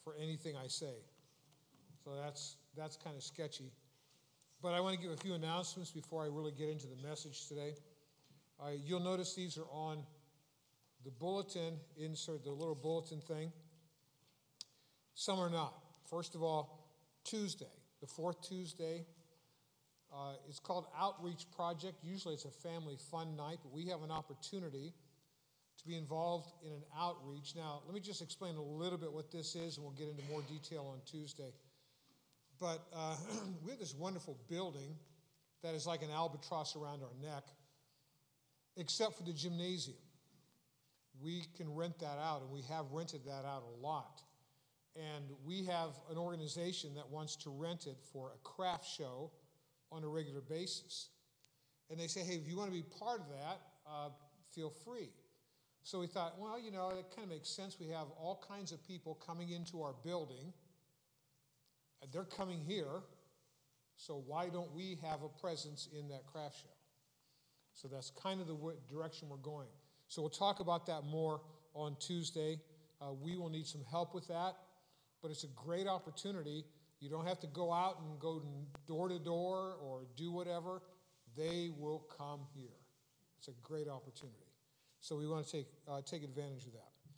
for anything I say. So that's kind of sketchy. But I want to give a few announcements before I really get into the message today. You'll notice these are on the bulletin, insert the little bulletin thing. Some are not. First of all, Tuesday, the fourth Tuesday, it's called Outreach Project. Usually it's a family fun night, but we have an opportunity to be involved in an outreach. Now, let me just explain a little bit what this is, and we'll get into more detail on Tuesday. But we have this wonderful building that is like an albatross around our neck, except for the gymnasium. We can rent that out, and we have rented that out a lot. And we have an organization that wants to rent it for a craft show on a regular basis. And they say, hey, if you want to be part of that, feel free. So we thought, well, it kind of makes sense. We have all kinds of people coming into our building. They're coming here, so why don't we have a presence in that craft show? So that's kind of the direction we're going. So we'll talk about that more on Tuesday. We will need some help with that, but it's a great opportunity. You don't have to go out and go door to door or do whatever. They will come here. It's a great opportunity. So we want to take advantage of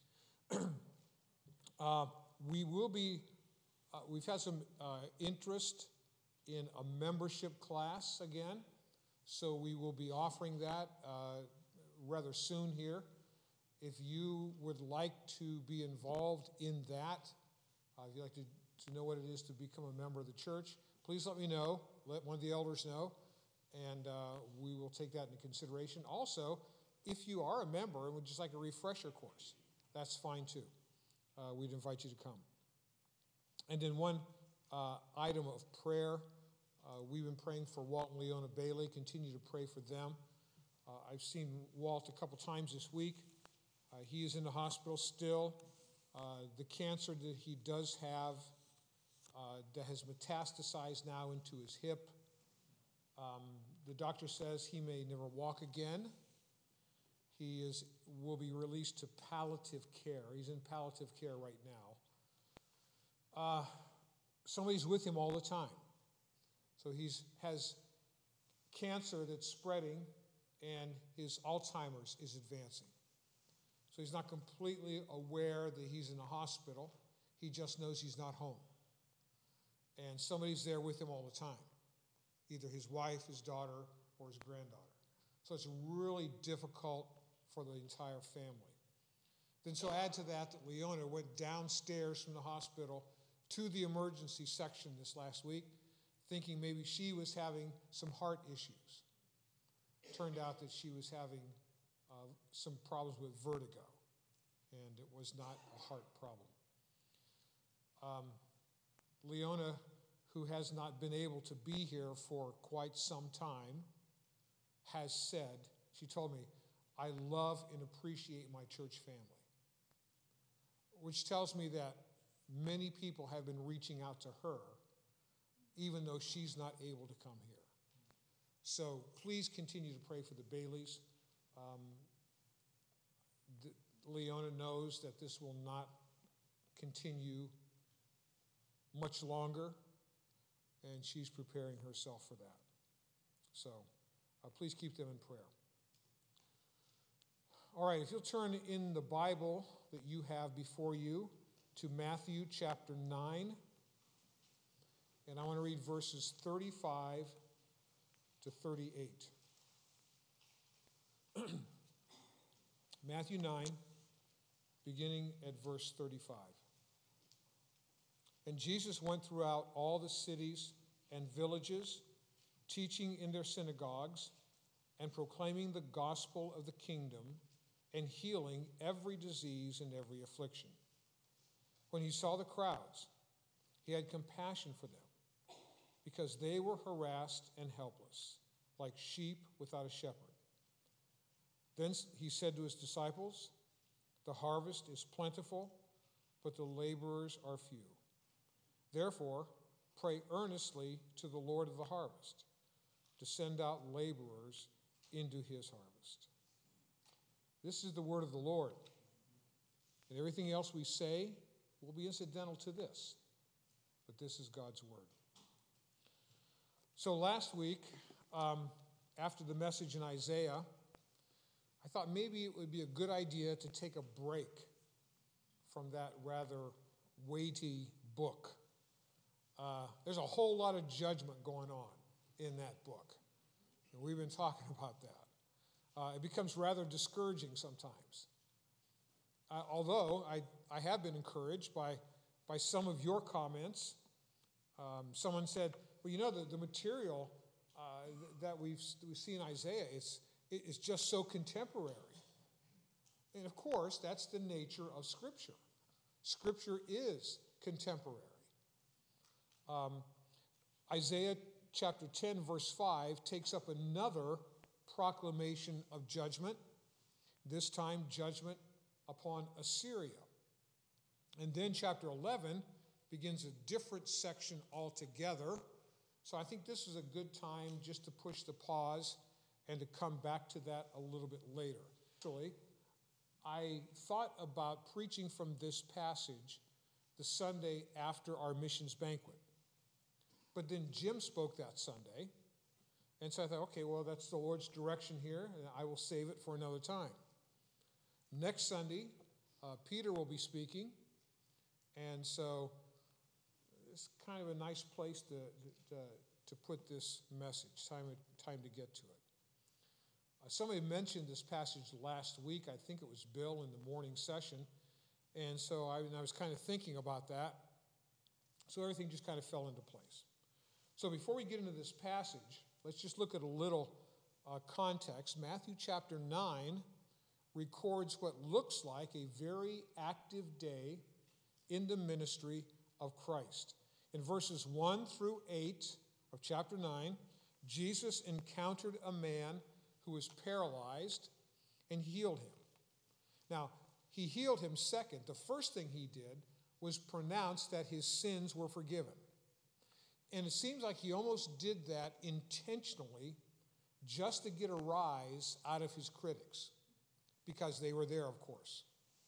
that. We've had some interest in a membership class again, so we will be offering that rather soon here. If you would like to be involved in that, if you'd like to know what it is to become a member of the church, please let me know. Let one of the elders know, and we will take that into consideration. Also, if you are a member and would just like a refresher course, that's fine too. We'd invite you to come. And then one item of prayer, we've been praying for Walt and Leona Bailey. Continue to pray for them. I've seen Walt a couple times this week. He is in the hospital still. The cancer that he does have that has metastasized now into his hip. The doctor says he may never walk again. He will be released to palliative care. He's in palliative care right now. Somebody's with him all the time. So he has cancer that's spreading, and his Alzheimer's is advancing. So he's not completely aware that he's in a hospital. He just knows he's not home. And somebody's there with him all the time, either his wife, his daughter, or his granddaughter. So it's really difficult for the entire family. Then so add to that Leona went downstairs from the hospital to the emergency section this last week, thinking maybe she was having some heart issues. Turned out that she was having some problems with vertigo, and it was not a heart problem. Leona, who has not been able to be here for quite some time, has said, she told me, I love and appreciate my church family, which tells me that many people have been reaching out to her, even though she's not able to come here. So please continue to pray for the Baileys. Leona knows that this will not continue much longer, and she's preparing herself for that. So please keep them in prayer. All right, if you'll turn in the Bible that you have before you to Matthew chapter 9, and I want to read verses 35 to 38. Matthew 9, beginning at verse 35. And Jesus went throughout all the cities and villages, teaching in their synagogues and proclaiming the gospel of the kingdom and healing every disease and every affliction. When he saw the crowds, he had compassion for them, because they were harassed and helpless, like sheep without a shepherd. Then he said to his disciples, the harvest is plentiful, but the laborers are few. Therefore, pray earnestly to the Lord of the harvest to send out laborers into his harvest. This is the word of the Lord. And everything else we say will be incidental to this. But this is God's word. So last week, after the message in Isaiah, I thought maybe it would be a good idea to take a break from that rather weighty book. There's a whole lot of judgment going on in that book. And we've been talking about that. It becomes rather discouraging sometimes. Although I have been encouraged by some of your comments. Someone said, well, you know, the material that we see in Isaiah, it's just so contemporary. And of course, that's the nature of Scripture. Scripture is contemporary. Isaiah chapter 10, verse 5 takes up another proclamation of judgment, this time judgment upon Assyria. And then chapter 11 begins a different section altogether. So I think this is a good time just to push the pause and to come back to that a little bit later. Actually, I thought about preaching from this passage the Sunday after our missions banquet. But then Jim spoke that Sunday, and so I thought, okay, well, that's the Lord's direction here, and I will save it for another time. Next Sunday, Peter will be speaking, and so it's kind of a nice place to put this message, time to get to it. Somebody mentioned this passage last week. I think it was Bill in the morning session, and so I was kind of thinking about that, so everything just kind of fell into place. So before we get into this passage, let's just look at a little context. Matthew chapter 9 records what looks like a very active day in the ministry of Christ. In verses 1 through 8 of chapter 9, Jesus encountered a man who was paralyzed and healed him. Now, he healed him second. The first thing he did was pronounce that his sins were forgiven. And it seems like he almost did that intentionally just to get a rise out of his critics, because they were there, of course.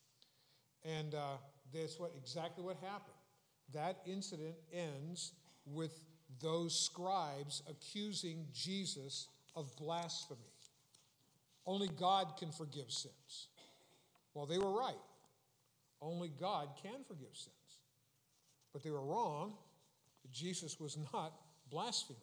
And that's exactly what happened. That incident ends with those scribes accusing Jesus of blasphemy. Only God can forgive sins. Well, they were right. Only God can forgive sins. But they were wrong. Jesus was not blaspheming.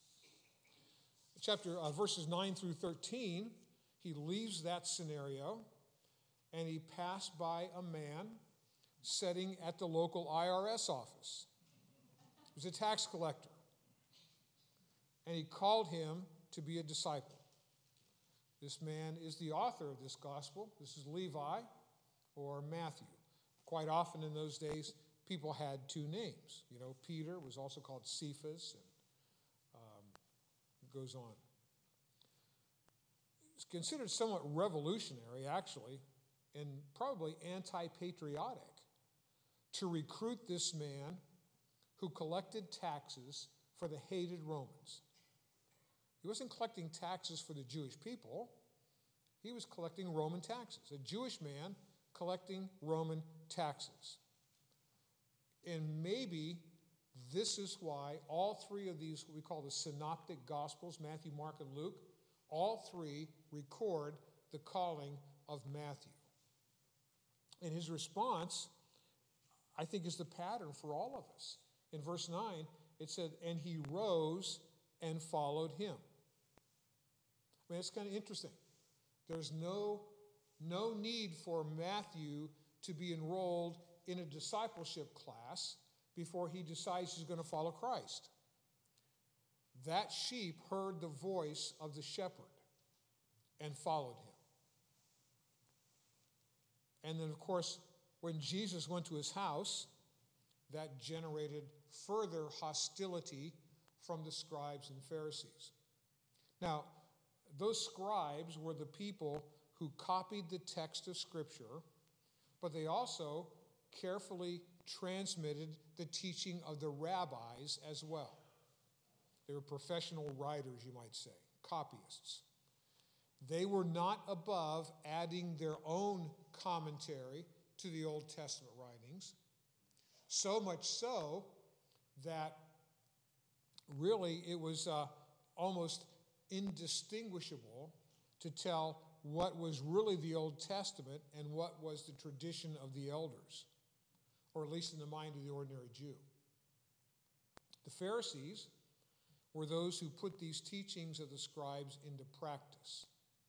Verses 9 through 13, he leaves that scenario and he passed by a man sitting at the local IRS office. He was a tax collector. And he called him to be a disciple. This man is the author of this gospel. This is Levi or Matthew. Quite often in those days, people had two names. You know, Peter was also called Cephas, and it goes on. It's considered somewhat revolutionary, actually, and probably anti-patriotic to recruit this man who collected taxes for the hated Romans. He wasn't collecting taxes for the Jewish people. He was collecting Roman taxes. A Jewish man collecting Roman taxes. And maybe this is why all three of these, what we call the synoptic gospels, Matthew, Mark, and Luke, all three record the calling of Matthew. And his response, I think, is the pattern for all of us. In verse 9, it said, and he rose and followed him. I mean, it's kind of interesting. There's no need for Matthew to be enrolled in a discipleship class before he decides he's going to follow Christ. That sheep heard the voice of the shepherd and followed him. And then, of course, when Jesus went to his house, that generated further hostility from the scribes and Pharisees. Now, those scribes were the people who copied the text of Scripture, but they also carefully transmitted the teaching of the rabbis as well. They were professional writers, you might say, copyists. They were not above adding their own commentary to the Old Testament writings. So much so that really it was almost indistinguishable to tell what was really the Old Testament and what was the tradition of the elders, or at least in the mind of the ordinary Jew. The Pharisees were those who put these teachings of the scribes into practice.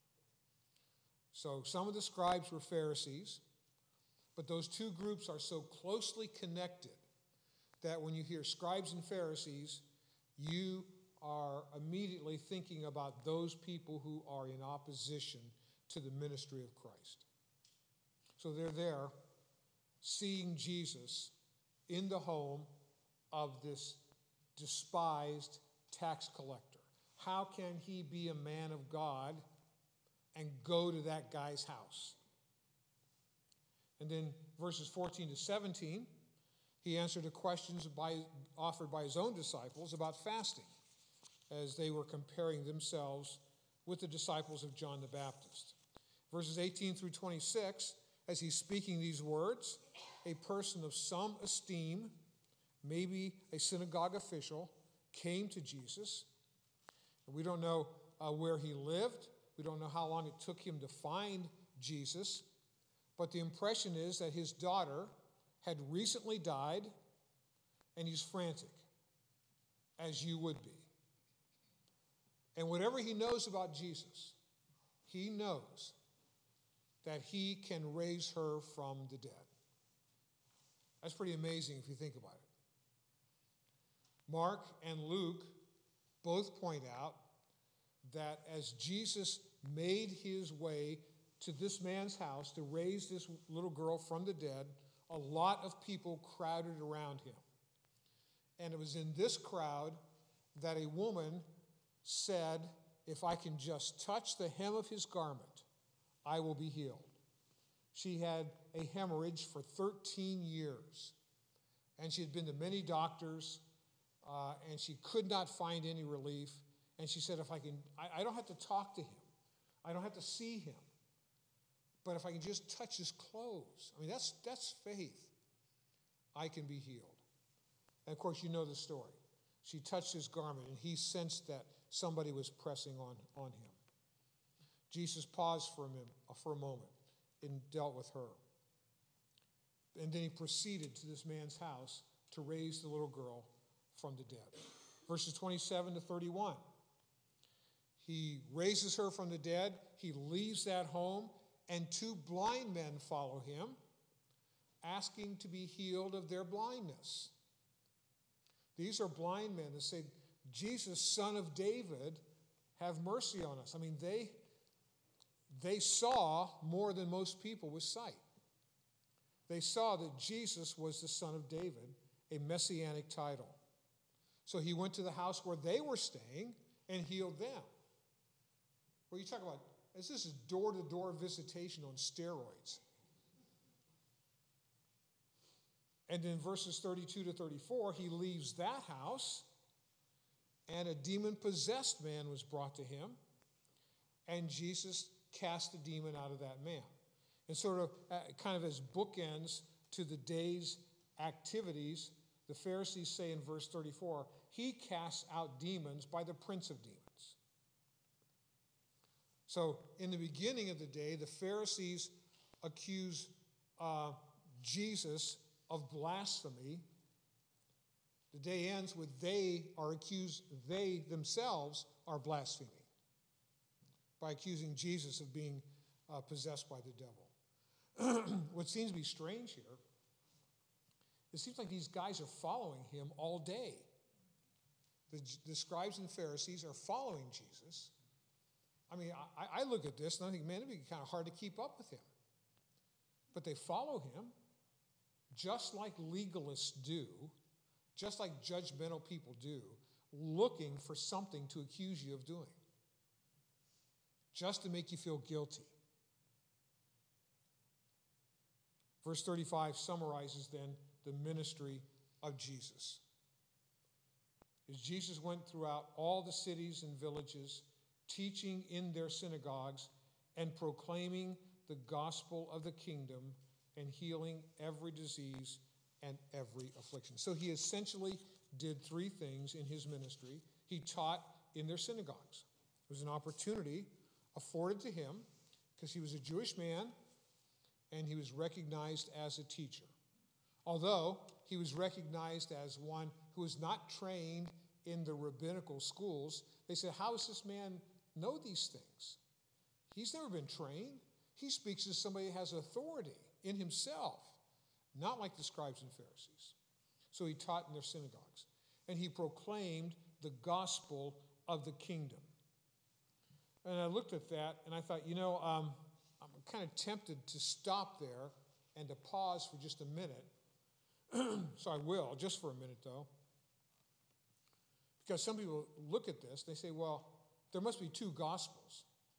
So some of the scribes were Pharisees, but those two groups are so closely connected that when you hear scribes and Pharisees, you are immediately thinking about those people who are in opposition to the ministry of Christ. So they're there seeing Jesus in the home of this despised tax collector. How can he be a man of God and go to that guy's house? And then verses 14 to 17, he answered the questions offered by his own disciples about fasting, as they were comparing themselves with the disciples of John the Baptist. Verses 18 through 26, as he's speaking these words, a person of some esteem, maybe a synagogue official, came to Jesus. And we don't know where he lived. We don't know how long it took him to find Jesus. But the impression is that his daughter had recently died, and he's frantic, as you would be. And whatever he knows about Jesus, he knows that he can raise her from the dead. That's pretty amazing if you think about it. Mark and Luke both point out that as Jesus made his way to this man's house to raise this little girl from the dead, a lot of people crowded around him. And it was in this crowd that a woman said, "If I can just touch the hem of his garment, I will be healed." She had a hemorrhage for 13 years, and she had been to many doctors, and she could not find any relief. And she said, I don't have to talk to him. I don't have to see him. But if I can just touch his clothes, that's faith. I can be healed. And of course, you know the story. She touched his garment, and he sensed that somebody was pressing on him. Jesus paused for a moment and dealt with her. And then he proceeded to this man's house to raise the little girl from the dead. Verses 27 to 31. He raises her from the dead. He leaves that home, and two blind men follow him, asking to be healed of their blindness. These are blind men that say, "Jesus, Son of David, have mercy on us." They saw more than most people with sight. They saw that Jesus was the Son of David, a messianic title. So he went to the house where they were staying and healed them. Well, you talk about, this is door-to-door visitation on steroids. And in verses 32 to 34, he leaves that house, and a demon-possessed man was brought to him, and Jesus cast the demon out of that man. And sort of kind of as bookends to the day's activities, the Pharisees say in verse 34, he casts out demons by the prince of demons. So in the beginning of the day, the Pharisees accuse Jesus of blasphemy. The day ends with they themselves are blaspheming by accusing Jesus of being possessed by the devil. What seems to be strange here, it seems like these guys are following him all day. The scribes and Pharisees are following Jesus. I look at this and I think, man, it'd be kind of hard to keep up with him. But they follow him just like legalists do, just like judgmental people do, looking for something to accuse you of doing, just to make you feel guilty. Verse 35 summarizes then the ministry of Jesus. As Jesus went throughout all the cities and villages, teaching in their synagogues and proclaiming the gospel of the kingdom and healing every disease and every affliction. So he essentially did three things in his ministry. He taught in their synagogues. It was an opportunity afforded to him because he was a Jewish man and he was recognized as a teacher. Although he was recognized as one who was not trained in the rabbinical schools, they said, how does this man know these things? He's never been trained. He speaks as somebody who has authority in himself, not like the scribes and Pharisees. So he taught in their synagogues, and he proclaimed the gospel of the kingdom. And I looked at that, and I thought, I'm kind of tempted to stop there and to pause for just a minute. So I will, just for a minute, though. Because some people look at this, they say, well, there must be two gospels.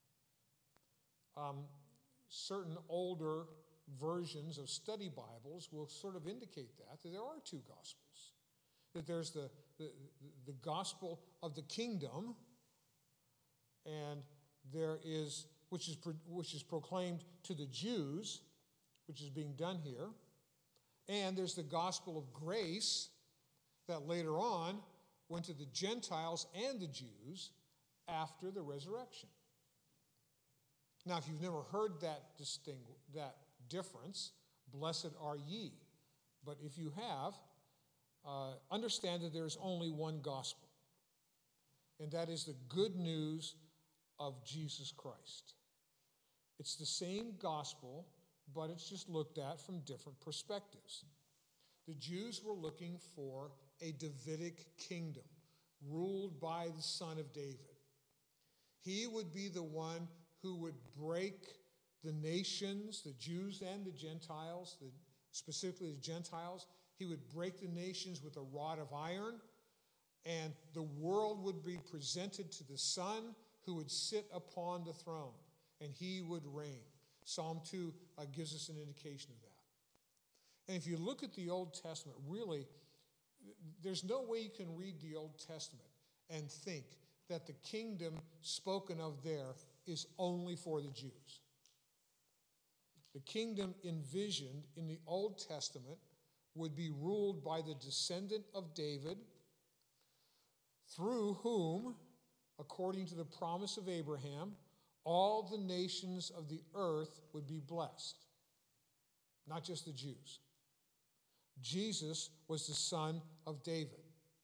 Certain older versions of study Bibles will sort of indicate that there are two gospels. That there's the gospel of the kingdom, and there is, which is proclaimed to the Jews, which is being done here, and there's the gospel of grace that later on went to the Gentiles and the Jews after the resurrection. Now, if you've never heard that difference, blessed are ye. But if you have, understand that there's only one gospel, and that is the good news of Jesus Christ. It's the same gospel, but it's just looked at from different perspectives. The Jews were looking for a Davidic kingdom ruled by the son of David. He would be the one who would break the nations, the Jews and the Gentiles, specifically the Gentiles. He would break the nations with a rod of iron, and the world would be presented to the Son who would sit upon the throne, and he would reign. Psalm 2 gives us an indication of that. And if you look at the Old Testament, really, there's no way you can read the Old Testament and think that the kingdom spoken of there is only for the Jews. The kingdom envisioned in the Old Testament would be ruled by the descendant of David, through whom, according to the promise of Abraham, all the nations of the earth would be blessed, not just the Jews. Jesus was the son of David,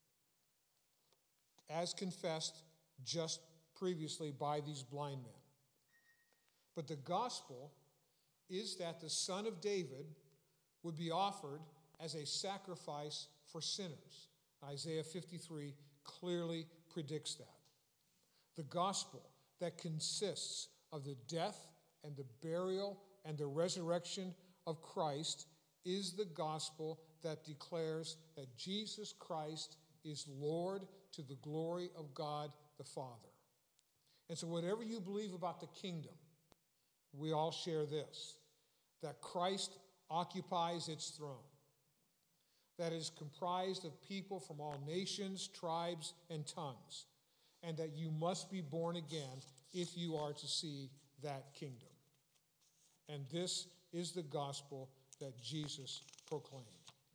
as confessed just previously by these blind men. But the gospel is that the son of David would be offered as a sacrifice for sinners. Isaiah 53 clearly predicts that. The gospel that consists of the death and the burial and the resurrection of Christ is the gospel that declares that Jesus Christ is Lord to the glory of God the Father. And so whatever you believe about the kingdom, we all share this, that Christ occupies its throne, that is comprised of people from all nations, tribes, and tongues, and that you must be born again if you are to see that kingdom. And this is the gospel that Jesus proclaimed.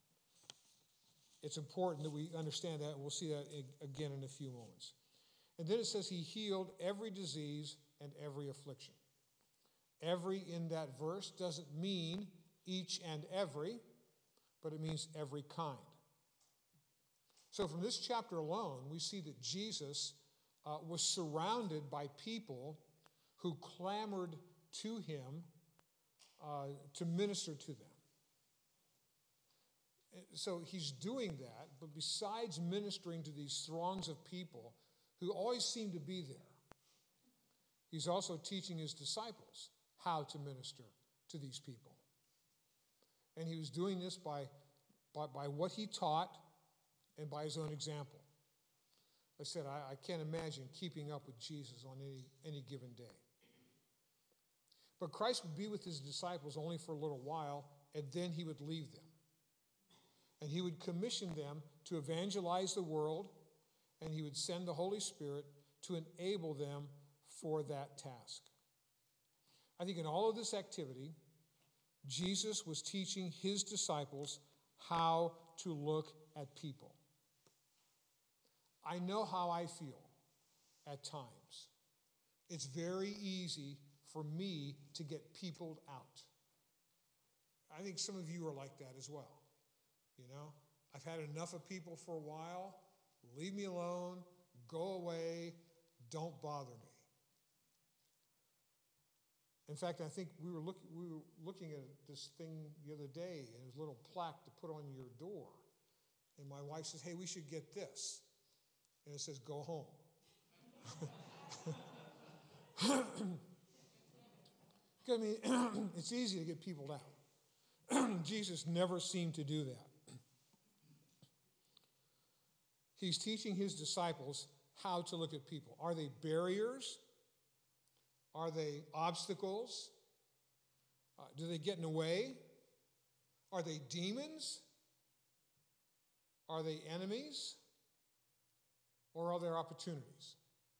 It's important that we understand that, and we'll see that again in a few moments. And then it says he healed every disease and every affliction. Every in that verse doesn't mean each and every, but it means every kind. So from this chapter alone, we see that Jesus was surrounded by people who clamored to him to minister to them. So he's doing that, but besides ministering to these throngs of people who always seem to be there, he's also teaching his disciples how to minister to these people. And he was doing this by what he taught and by his own example. I said, I can't imagine keeping up with Jesus on any given day. But Christ would be with his disciples only for a little while, and then he would leave them. And he would commission them to evangelize the world, and he would send the Holy Spirit to enable them for that task. I think in all of this activity, Jesus was teaching his disciples how to look at people. I know how I feel at times. It's very easy for me to get peopled out. I think some of you are like that as well. You know, I've had enough of people for a while. Leave me alone. Go away. Don't bother me. In fact, I think we were looking at this thing the other day, and it was a little plaque to put on your door. And my wife says, "Hey, we should get this." And it says, "Go home." I mean, it's easy to get people out. Jesus never seemed to do that. He's teaching his disciples how to look at people. Are they barriers? Are they obstacles? Do they get in the way? Are they demons? Are they enemies? Or are there opportunities?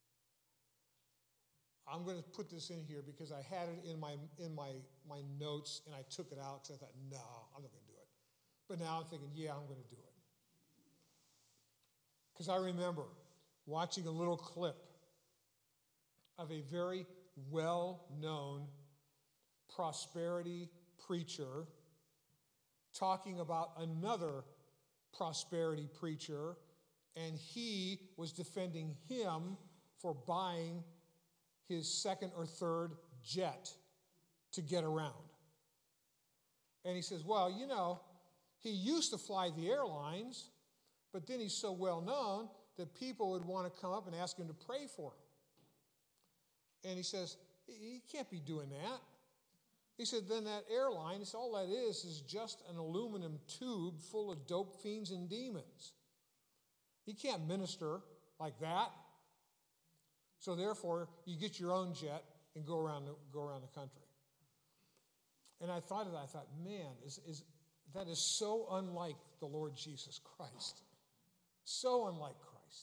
I'm going to put this in here because I had it in my notes and I took it out because I thought, no, I'm not going to do it. But now I'm thinking, yeah, I'm going to do it. Because I remember watching a little clip of a very well-known prosperity preacher talking about another prosperity preacher, and he was defending him for buying his second or third jet to get around. And he says, well, you know, he used to fly the airlines, but then he's so well known that people would want to come up and ask him to pray for him. And he says, he can't be doing that. He said, then that airline, all that is just an aluminum tube full of dope fiends and demons. He can't minister like that. So therefore, you get your own jet and go around the country. And I thought of that. I thought, man, that is so unlike the Lord Jesus Christ. So unlike Christ.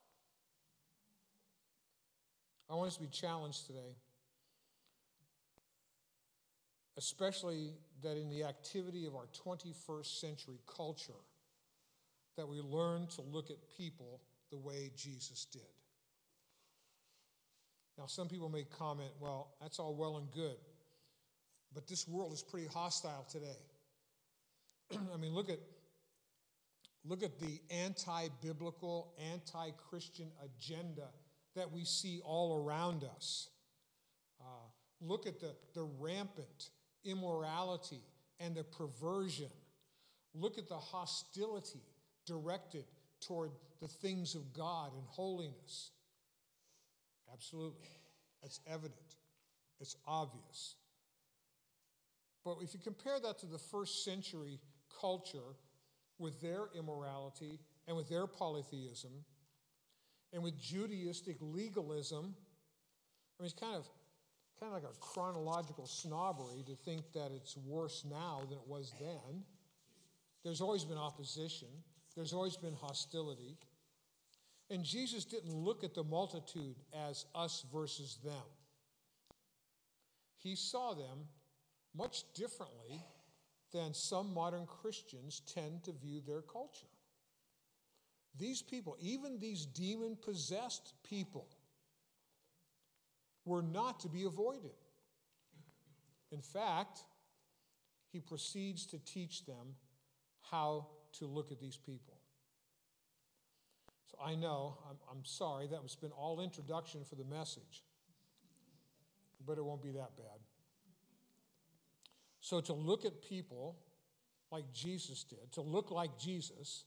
I want us to be challenged today, especially that in the activity of our 21st century culture, that we learn to look at people the way Jesus did. Now, some people may comment, well, that's all well and good, but this world is pretty hostile today. I mean, look at the anti-biblical, anti-Christian agenda that we see all around us. Look at the rampant immorality and the perversion. Look at the hostility directed toward the things of God and holiness. Absolutely. It's evident. It's obvious. But if you compare that to the first century culture with their immorality and with their polytheism and with Judaistic legalism, I mean, it's kind of like a chronological snobbery to think that it's worse now than it was then. There's always been opposition. There's always been hostility. And Jesus didn't look at the multitude as us versus them. He saw them much differently than some modern Christians tend to view their culture. These people, even these demon-possessed people, were not to be avoided. In fact, he proceeds to teach them how to look at these people. So I know, I'm sorry, that has been all introduction for the message, but it won't be that bad. So to look at people like Jesus did, to look like Jesus,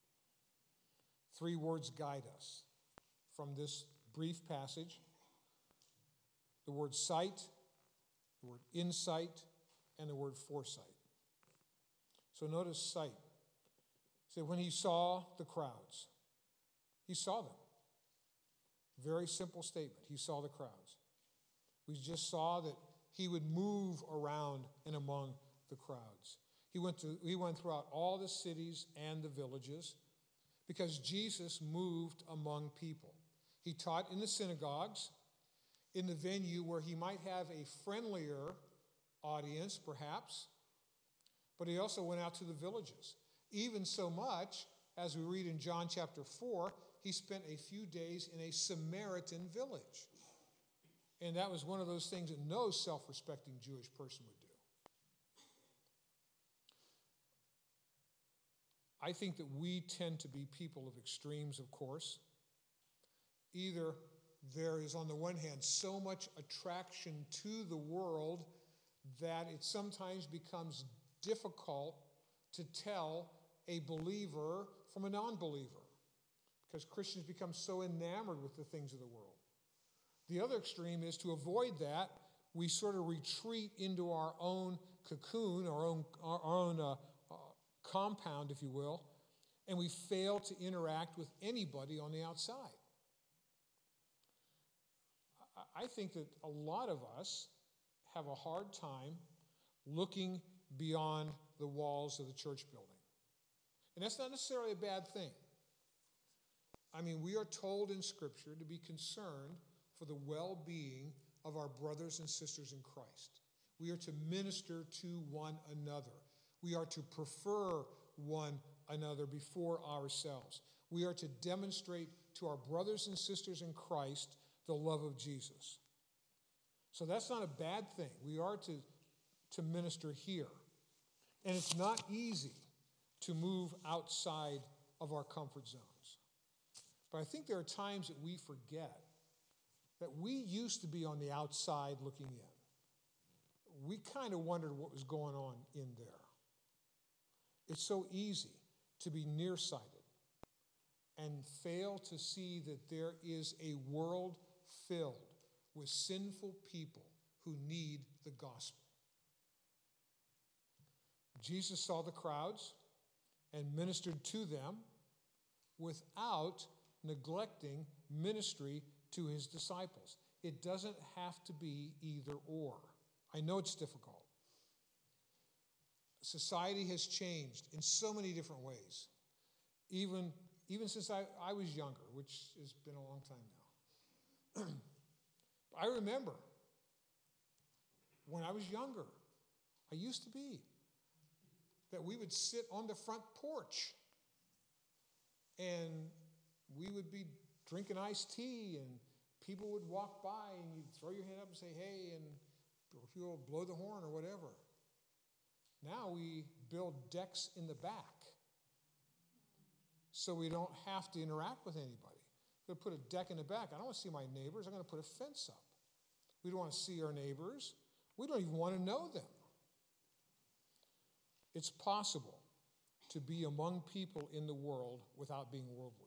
3 words guide us from this brief passage. The word sight, the word insight, and the word foresight. So notice sight. So when he saw the crowds, he saw them. Very simple statement. He saw the crowds. We just saw that he would move around and among the crowds. He went throughout all the cities and the villages because Jesus moved among people. He taught in the synagogues, in the venue where he might have a friendlier audience, perhaps, but he also went out to the villages. Even so much, as we read in John chapter 4, he spent a few days in a Samaritan village. And that was one of those things that no self-respecting Jewish person would do. I think that we tend to be people of extremes, of course. Either there is, on the one hand, so much attraction to the world that it sometimes becomes difficult to tell a believer from a non-believer, because Christians become so enamored with the things of the world. The other extreme is, to avoid that, we sort of retreat into our own cocoon, our own compound, if you will, and we fail to interact with anybody on the outside. I think that a lot of us have a hard time looking beyond the walls of the church building. And that's not necessarily a bad thing. I mean, we are told in Scripture to be concerned for the well-being of our brothers and sisters in Christ. We are to minister to one another. We are to prefer one another before ourselves. We are to demonstrate to our brothers and sisters in Christ the love of Jesus. So that's not a bad thing. We are to minister here. And it's not easy to move outside of our comfort zones. But I think there are times that we forget that we used to be on the outside looking in. We kind of wondered what was going on in there. It's so easy to be nearsighted and fail to see that there is a world filled with sinful people who need the gospel. Jesus saw the crowds and ministered to them without neglecting ministry to his disciples. It doesn't have to be either or. I know it's difficult. Society has changed in so many different ways, even since I was younger, which has been a long time now. I remember when I was younger, I used to be, that we would sit on the front porch and we would be drinking iced tea and people would walk by and you'd throw your hand up and say, hey, and you'll blow the horn or whatever. Now we build decks in the back so we don't have to interact with anybody. We're going to put a deck in the back. I don't want to see my neighbors. I'm going to put a fence up. We don't want to see our neighbors. We don't even want to know them. It's possible to be among people in the world without being worldly.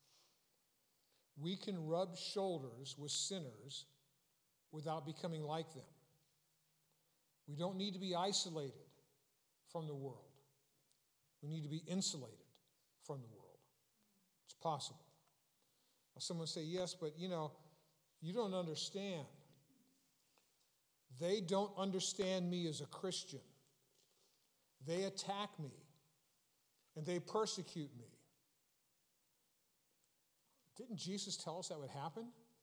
We can rub shoulders with sinners without becoming like them. We don't need to be isolated from the world. We need to be insulated from the world. It's possible. Now, someone say, yes, but you don't understand. They don't understand me as a Christian. They attack me and they persecute me. Didn't Jesus tell us that would happen?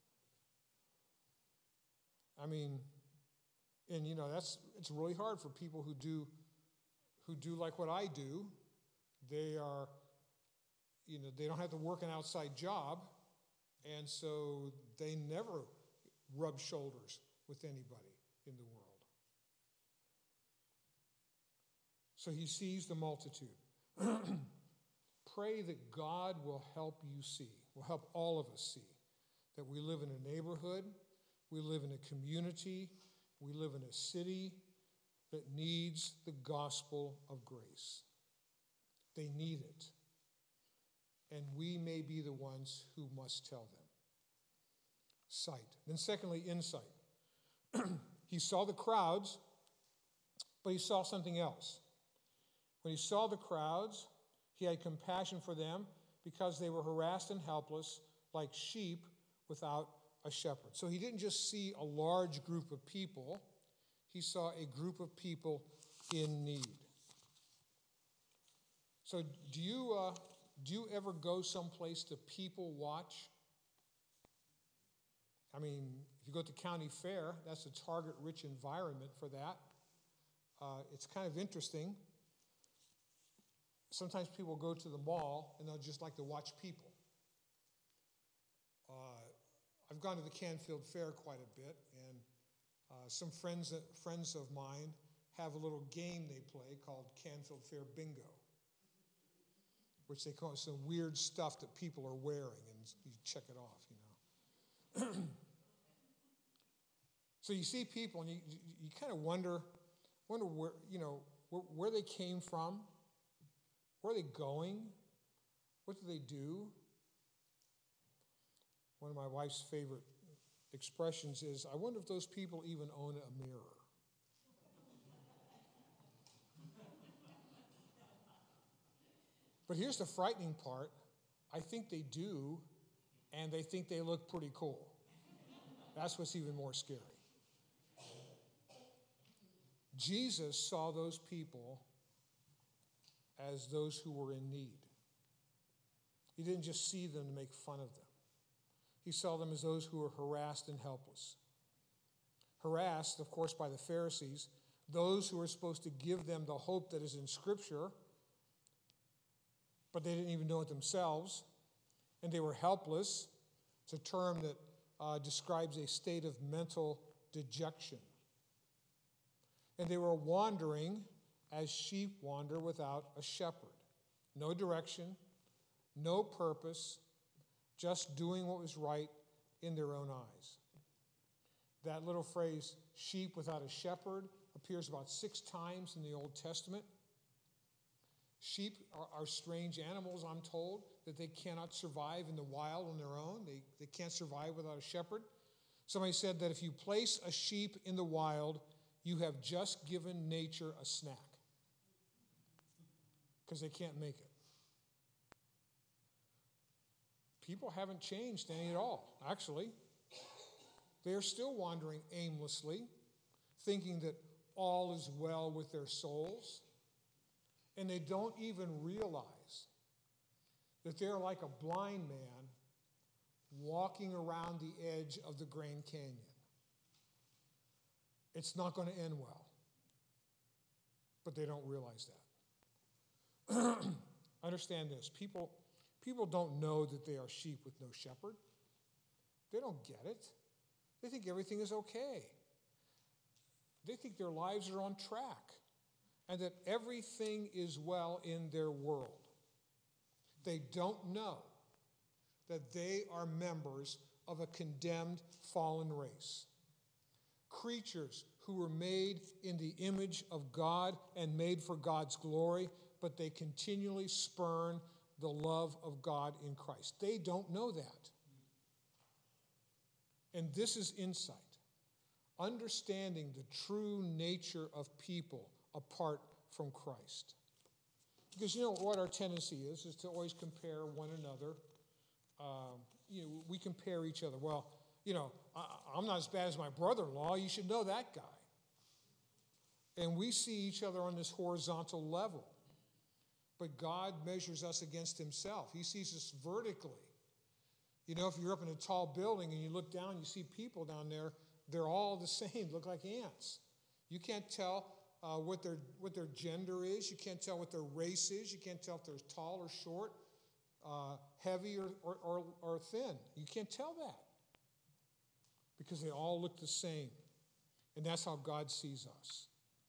I mean, and it's really hard for people who do like what I do. They are, they don't have to work an outside job, and so they never rub shoulders with anybody in the world. So he sees the multitude. Pray that God will help you see, will help all of us see, that we live in a neighborhood, we live in a community, we live in a city that needs the gospel of grace. They need it. And we may be the ones who must tell them. Sight. Then secondly, insight. He saw the crowds, but he saw something else. When he saw the crowds, he had compassion for them because they were harassed and helpless like sheep without a shepherd. So he didn't just see a large group of people. He saw a group of people in need. So do you ever go someplace to people watch? I mean, if you go to county fair, that's a target-rich environment for that. It's kind of interesting. sometimes people go to the mall and they'll just like to watch people. I've gone to the Canfield Fair quite a bit, and some friends of mine have a little game they play called Canfield Fair Bingo, which they call some weird stuff that people are wearing, and you check it off, you know. So you see people, and you kind of wonder where, you know, where they came from, where are they going, what do they do? One of my wife's favorite expressions is, I wonder if those people even own a mirror. But here's the frightening part. I think they do, and they think they look pretty cool. That's what's even more scary. Jesus saw those people as those who were in need. He didn't just see them to make fun of them. He saw them as those who were harassed and helpless. Harassed, of course, by the Pharisees, those who were supposed to give them the hope that is in Scripture, but they didn't even know it themselves, and they were helpless. It's a term that describes a state of mental dejection. And they were wandering as sheep wander without a shepherd. No direction, no purpose, just doing what was right in their own eyes. That little phrase, sheep without a shepherd, appears about 6 times in the Old Testament. Sheep are strange animals, I'm told, that they cannot survive in the wild on their own. They can't survive without a shepherd. Somebody said that if you place a sheep in the wild, you have just given nature a snack, because they can't make it. People haven't changed any at all, actually. They are still wandering aimlessly, thinking that all is well with their souls, and they don't even realize that they're like a blind man walking around the edge of the Grand Canyon. It's not going to end well, but they don't realize that. Understand this. People don't know that they are sheep with no shepherd. They don't get it. They think everything is okay. They think their lives are on track and that everything is well in their world. They don't know that they are members of a condemned fallen race. Creatures who were made in the image of God and made for God's glory, but they continually spurn the love of God in Christ. They don't know that. And this is insight. Understanding the true nature of people apart from Christ. Because you know what our tendency is to always compare one another. We compare each other. Well, I'm not as bad as my brother-in-law. You should know that guy. And we see each other on this horizontal level. But God measures us against himself. He sees us vertically. If you're up in a tall building and you look down, you see people down there, they're all the same, look like ants. You can't tell what their gender is. You can't tell what their race is. You can't tell if they're tall or short, heavy or thin. You can't tell that because they all look the same. And that's how God sees us.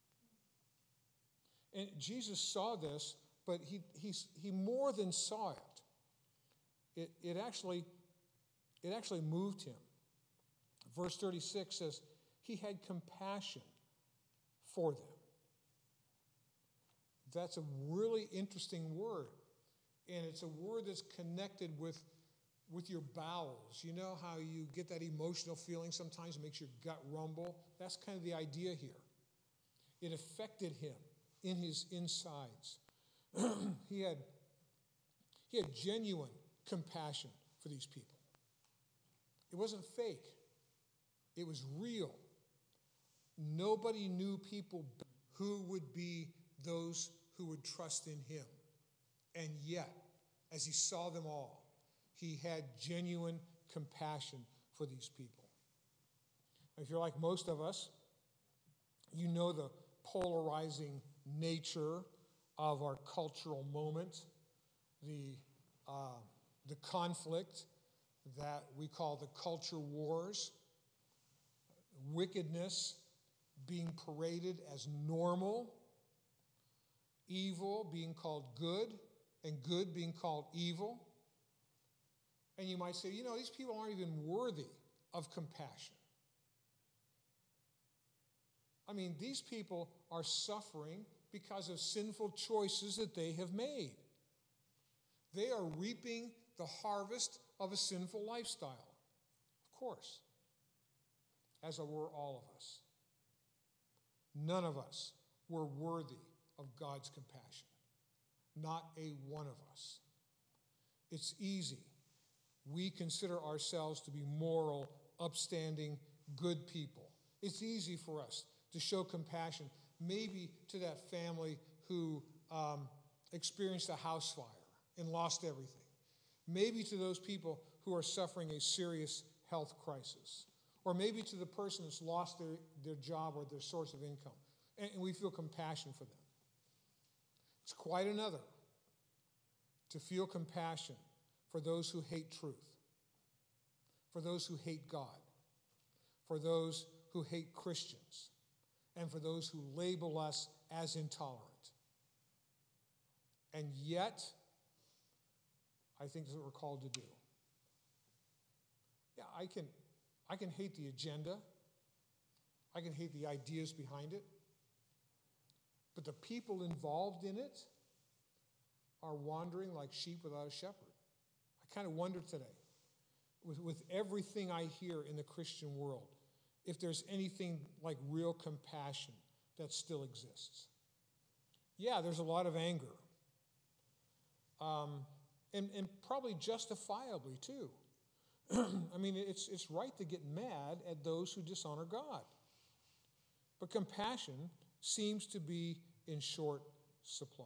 And Jesus saw this, but he more than saw it. It actually moved him. Verse 36 says, he had compassion for them. That's a really interesting word. And it's a word that's connected with your bowels. You know how you get that emotional feeling sometimes, it makes your gut rumble? That's kind of the idea here. It affected him in his insides. He had genuine compassion for these people. It wasn't fake. It was real. Nobody knew people who would be those who would trust in him. And yet, as he saw them all, he had genuine compassion for these people. If you're like most of us, you know the polarizing nature of our cultural moment, the conflict that we call the culture wars, wickedness being paraded as normal, evil being called good, and good being called evil. And you might say, these people aren't even worthy of compassion. I mean, these people are suffering because of sinful choices that they have made. They are reaping the harvest of a sinful lifestyle, of course, as were all of us. None of us were worthy of God's compassion. Not a one of us. It's easy. We consider ourselves to be moral, upstanding, good people. It's easy for us to show compassion, maybe to that family who experienced a house fire and lost everything. Maybe to those people who are suffering a serious health crisis. Or maybe to the person that's lost their job or their source of income. And we feel compassion for them. It's quite another to feel compassion for those who hate truth, for those who hate God, for those who hate Christians, and for those who label us as intolerant. And yet, I think that's what we're called to do. Yeah, I can hate the agenda. I can hate the ideas behind it. But the people involved in it are wandering like sheep without a shepherd. I kind of wonder today, with everything I hear in the Christian world, if there's anything like real compassion that still exists. Yeah, there's a lot of anger. And probably justifiably, too. I mean, it's right to get mad at those who dishonor God. But compassion seems to be in short supply.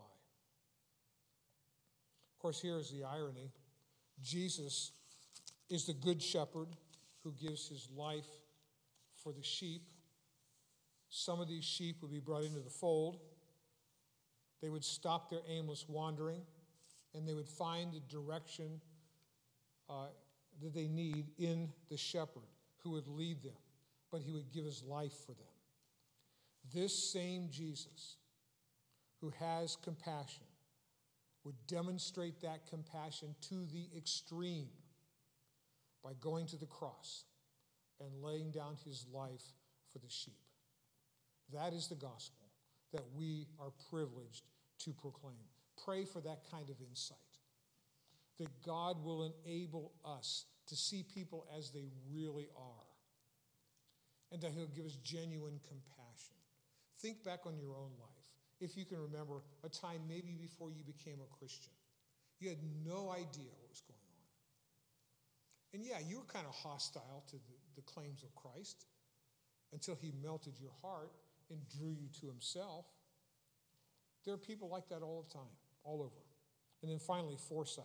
Of course, here is the irony. Jesus is the good shepherd who gives his life for the sheep. Some of these sheep would be brought into the fold. They would stop their aimless wandering, and they would find the direction that they need in the shepherd who would lead them, but he would give his life for them. This same Jesus who has compassion would demonstrate that compassion to the extreme by going to the cross and laying down his life for the sheep. That is the gospel that we are privileged to proclaim. Pray for that kind of insight, that God will enable us to see people as they really are, and that he'll give us genuine compassion. Think back on your own life. If you can remember a time maybe before you became a Christian, you had no idea what was going on. And yeah, you were kind of hostile to the claims of Christ until he melted your heart and drew you to himself. There are people like that all the time, all over. And then finally, foresight.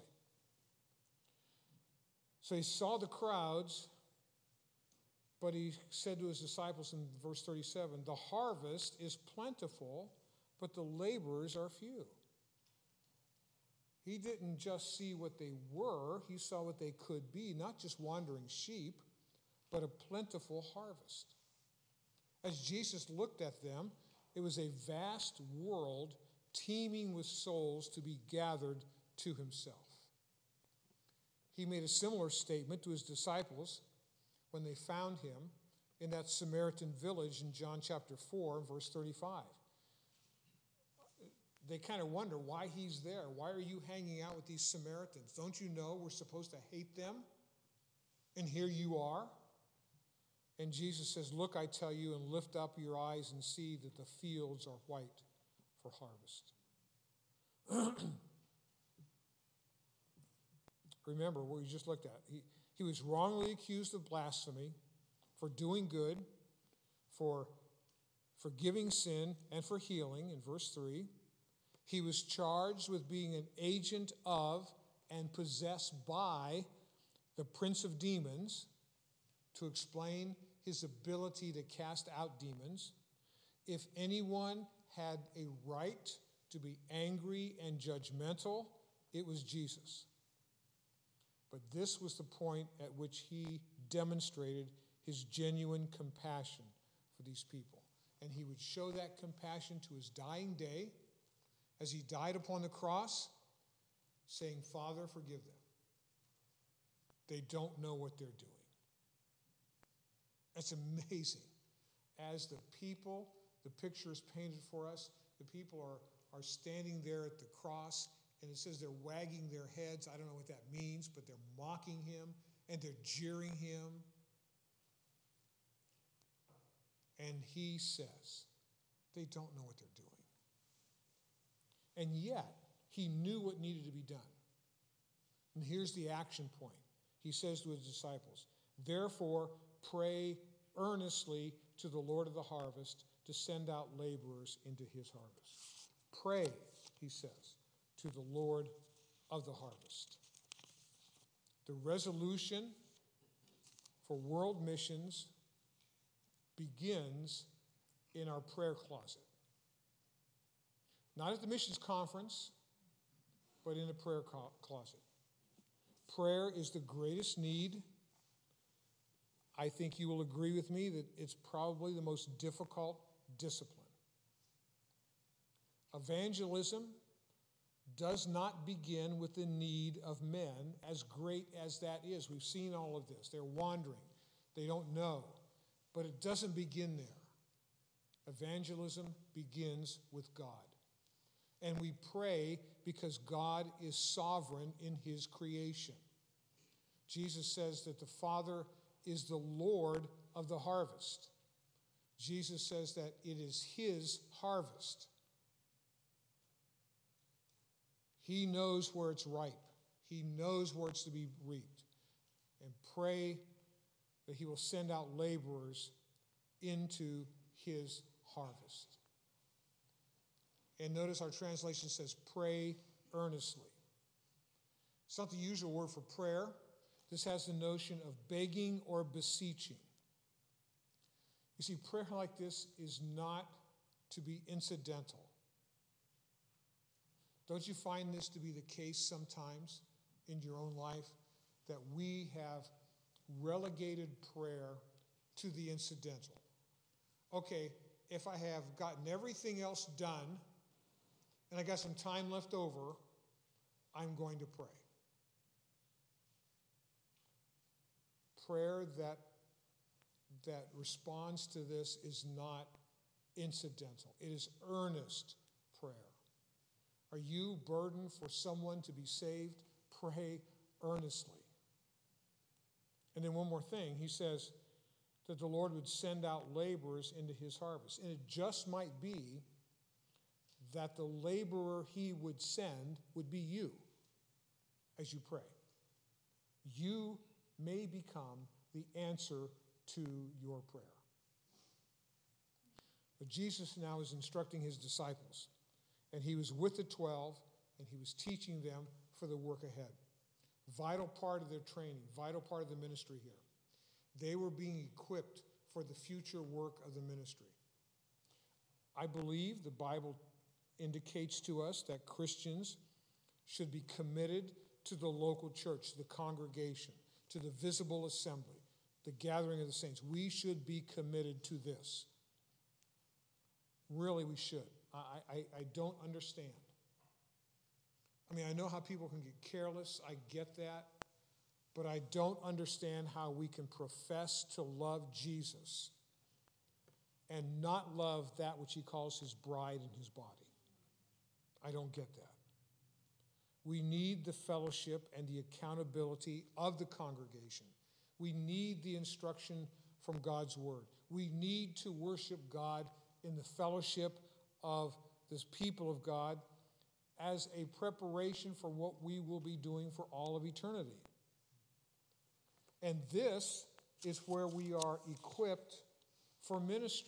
So he saw the crowds, but he said to his disciples in verse 37, the harvest is plentiful, but the laborers are few. He didn't just see what they were, he saw what they could be, not just wandering sheep, but a plentiful harvest. As Jesus looked at them, it was a vast world teeming with souls to be gathered to himself. He made a similar statement to his disciples when they found him in that Samaritan village in John chapter 4, verse 35. They kind of wonder why he's there. Why are you hanging out with these Samaritans? Don't you know we're supposed to hate them? And here you are. And Jesus says, look, I tell you, and lift up your eyes and see that the fields are white for harvest. Remember what we just looked at. He was wrongly accused of blasphemy, for doing good, for forgiving sin, and for healing, in verse 3. He was charged with being an agent of and possessed by the prince of demons, to explain his ability to cast out demons. If anyone had a right to be angry and judgmental, it was Jesus. But this was the point at which he demonstrated his genuine compassion for these people. And he would show that compassion to his dying day as he died upon the cross, saying, Father, forgive them. They don't know what they're doing. It's amazing. As the people, the picture is painted for us, the people are standing there at the cross, and it says they're wagging their heads. I don't know what that means, but they're mocking him, and they're jeering him. And he says, they don't know what they're doing. And yet, he knew what needed to be done. And here's the action point. He says to his disciples, therefore, pray earnestly to the Lord of the harvest to send out laborers into his harvest. Pray, he says, to the Lord of the harvest. The resolution for world missions begins in our prayer closet. Not at the missions conference, but in a prayer closet. Prayer is the greatest need. I think you will agree with me that it's probably the most difficult discipline. Evangelism does not begin with the need of men, as great as that is. We've seen all of this. They're wandering. They don't know. But it doesn't begin there. Evangelism begins with God. And we pray because God is sovereign in his creation. Jesus says that the Father is the Lord of the harvest. Jesus says that it is his harvest. He knows where it's ripe. He knows where it's to be reaped. And pray that he will send out laborers into his harvest. And notice our translation says, pray earnestly. It's not the usual word for prayer. This has the notion of begging or beseeching. You see, prayer like this is not to be incidental. Don't you find this to be the case sometimes in your own life, that we have relegated prayer to the incidental? Okay, if I have gotten everything else done and I got some time left over, I'm going to pray. Prayer that responds to this is not incidental. It is earnest prayer. Are you burdened for someone to be saved? Pray earnestly. And then one more thing. He says that the Lord would send out laborers into his harvest. And it just might be that the laborer he would send would be you as you pray. You may become the answer to your prayer. But Jesus now is instructing his disciples, and he was with the 12, and he was teaching them for the work ahead. Vital part of their training, vital part of the ministry here. They were being equipped for the future work of the ministry. I believe the Bible indicates to us that Christians should be committed to the local church, to the congregation, to the visible assembly, the gathering of the saints. We should be committed to this. Really, we should. I don't understand. I mean, I know how people can get careless. I get that. But I don't understand how we can profess to love Jesus and not love that which he calls his bride and his body. I don't get that. We need the fellowship and the accountability of the congregation. We need the instruction from God's word. We need to worship God in the fellowship of this people of God as a preparation for what we will be doing for all of eternity. And this is where we are equipped for ministry.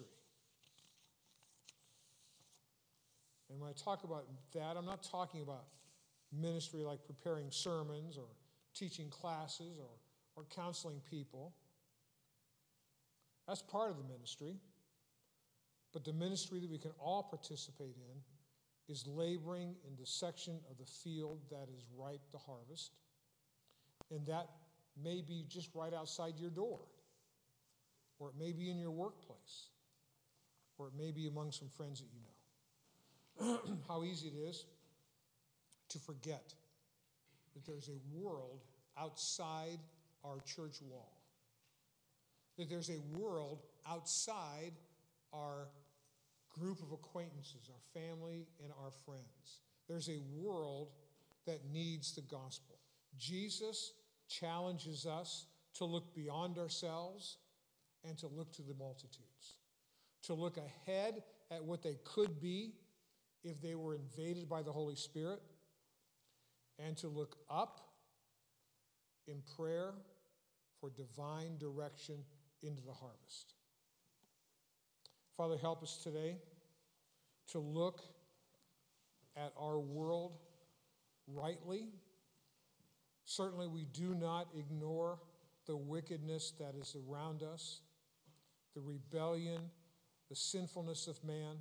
And when I talk about that, I'm not talking about ministry like preparing sermons or teaching classes or counseling people. That's part of the ministry. But the ministry that we can all participate in is laboring in the section of the field that is ripe to harvest, and that may be just right outside your door, or it may be in your workplace, or it may be among some friends that you know. How easy it is to forget that there's a world outside our church wall, that there's a world outside our group of acquaintances, our family and our friends. There's a world that needs the gospel. Jesus challenges us to look beyond ourselves and to look to the multitudes, to look ahead at what they could be if they were invaded by the Holy Spirit, and to look up in prayer for divine direction into the harvest. Father, help us today to look at our world rightly. Certainly, we do not ignore the wickedness that is around us, the rebellion, the sinfulness of man.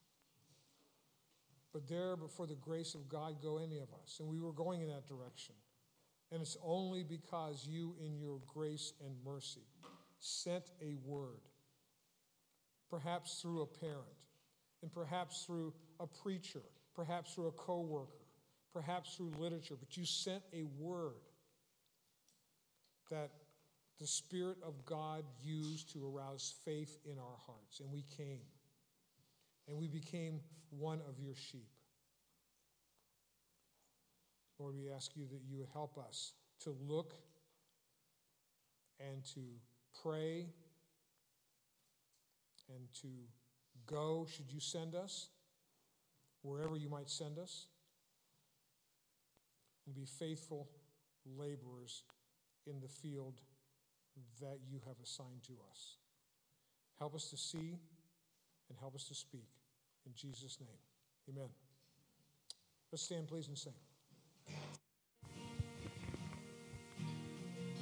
But for the grace of God, go any of us. And we were going in that direction. And it's only because you, in your grace and mercy, sent a word, perhaps through a parent, and perhaps through a preacher, perhaps through a co-worker, perhaps through literature, but you sent a word that the Spirit of God used to arouse faith in our hearts. And we came. And we became one of your sheep. Lord, we ask you that you would help us to look and to pray and to go, should you send us, wherever you might send us, and be faithful laborers in the field that you have assigned to us. Help us to see and help us to speak. In Jesus' name, amen. Let's stand, please, and sing.